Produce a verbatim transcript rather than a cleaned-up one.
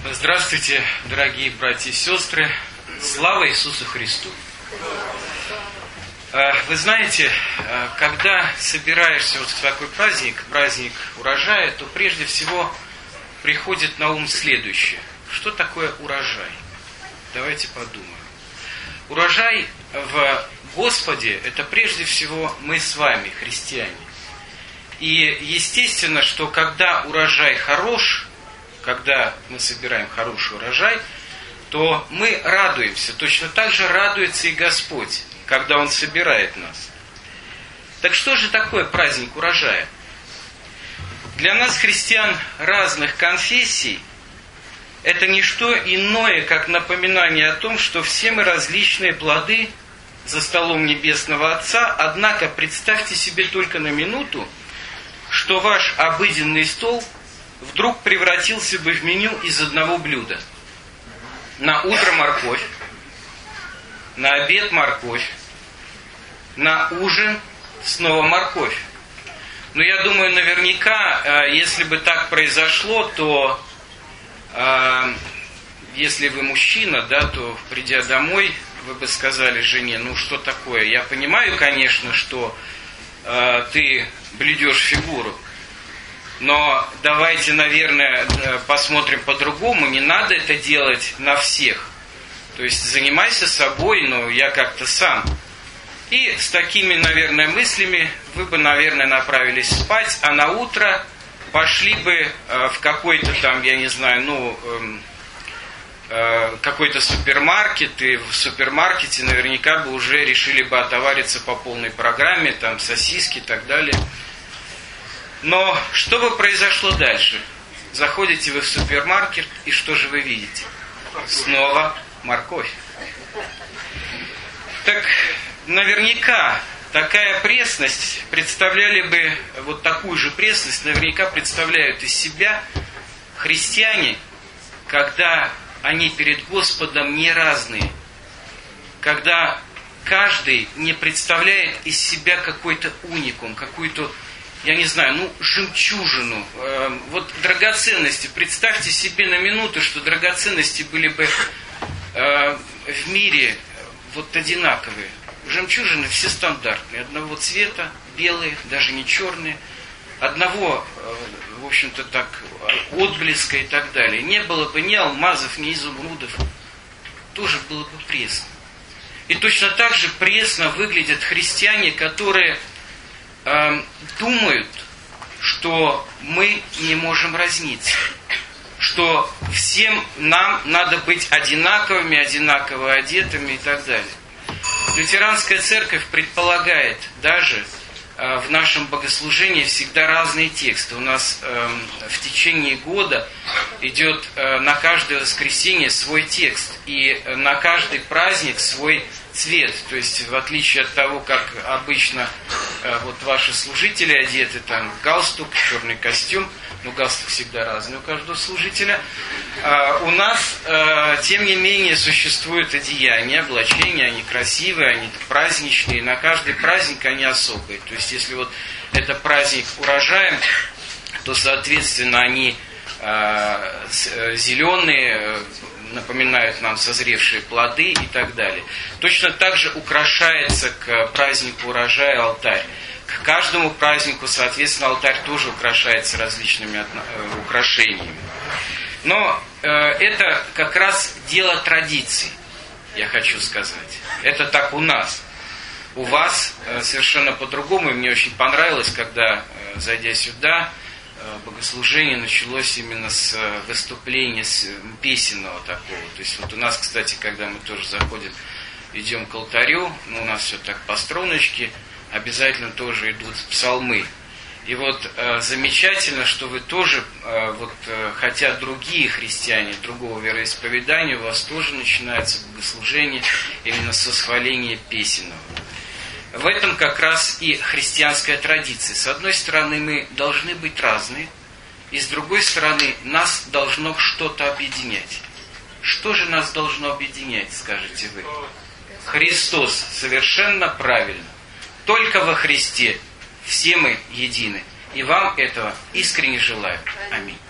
Здравствуйте, дорогие братья и сестры. Слава Иисусу Христу! Вы знаете, когда собираешься вот в такой праздник, праздник урожая, то прежде всего приходит на ум следующее. Что такое урожай? Давайте подумаем. Урожай в Господе – это прежде всего мы с вами, христиане. И естественно, что когда урожай хорош, когда мы собираем хороший урожай, то мы радуемся. Точно так же радуется и Господь, когда Он собирает нас. Так что же такое праздник урожая? Для нас, христиан разных конфессий, это не что иное, как напоминание о том, что все мы различные плоды за столом Небесного Отца. Однако представьте себе только на минуту, что ваш обыденный стол вдруг превратился бы в меню из одного блюда. На утро морковь, на обед морковь, на ужин снова морковь. Но я думаю, наверняка, если бы так произошло, то если вы мужчина, да, то придя домой, вы бы сказали жене: ну что такое? Я понимаю, конечно, что ты блюдешь фигуру, но давайте, наверное, посмотрим по-другому. Не надо это делать на всех. То есть занимайся собой, но я как-то сам. И с такими, наверное, мыслями вы бы, наверное, направились спать, а на утро пошли бы в какой-то там, я не знаю, ну, какой-то супермаркет, и в супермаркете наверняка бы уже решили бы отовариться по полной программе, там сосиски и так далее. Но что бы произошло дальше? Заходите вы в супермаркет, и что же вы видите? Снова морковь. Так наверняка такая пресность представляли бы, вот такую же пресность наверняка представляют из себя христиане, когда они перед Господом не разные, когда каждый не представляет из себя какой-то уникум, какую-то, я не знаю, ну, жемчужину, э, вот драгоценности. Представьте себе на минуту, что драгоценности были бы э, в мире вот одинаковые. Жемчужины все стандартные, одного цвета, белые, даже не черные, одного, э, в общем-то так, отблеска и так далее. Не было бы ни алмазов, ни изумрудов, тоже было бы пресно. И точно так же пресно выглядят христиане, которые думают, что мы не можем разниться, что всем нам надо быть одинаковыми, одинаково одетыми и так далее. Лютеранская церковь предполагает даже в нашем богослужении всегда разные тексты. У нас в течение года идет на каждое воскресенье свой текст, и на каждый праздник свой цвет. То есть, в отличие от того, как обычно вот ваши служители одеты, там галстук, черный костюм, ну галстук всегда разный у каждого служителя, у нас, тем не менее, существуют одеяния, облачения, они красивые, они праздничные, и на каждый праздник они особые. То есть, если вот это праздник урожая, то, соответственно, они зеленые, напоминают нам созревшие плоды и так далее. Точно так же украшается к празднику урожая алтарь. К каждому празднику, соответственно, алтарь тоже украшается различными украшениями. Но э, это как раз дело традиций, я хочу сказать. Это так у нас. У вас э, совершенно по-другому. И мне очень понравилось, когда, э, зайдя сюда, богослужение началось именно с выступления, с песенного такого. То есть вот у нас, кстати, когда мы тоже заходим, идем к алтарю, ну, у нас все так по струночке, обязательно тоже идут псалмы. И вот э, замечательно, что вы тоже, э, вот, э, хотя другие христиане, другого вероисповедания, у вас тоже начинается богослужение именно с восхваления песенного. В этом как раз и христианская традиция. С одной стороны, мы должны быть разные, и с другой стороны, нас должно что-то объединять. Что же нас должно объединять, скажете вы? Христос, совершенно правильно. Только во Христе все мы едины. И вам этого искренне желаю. Аминь.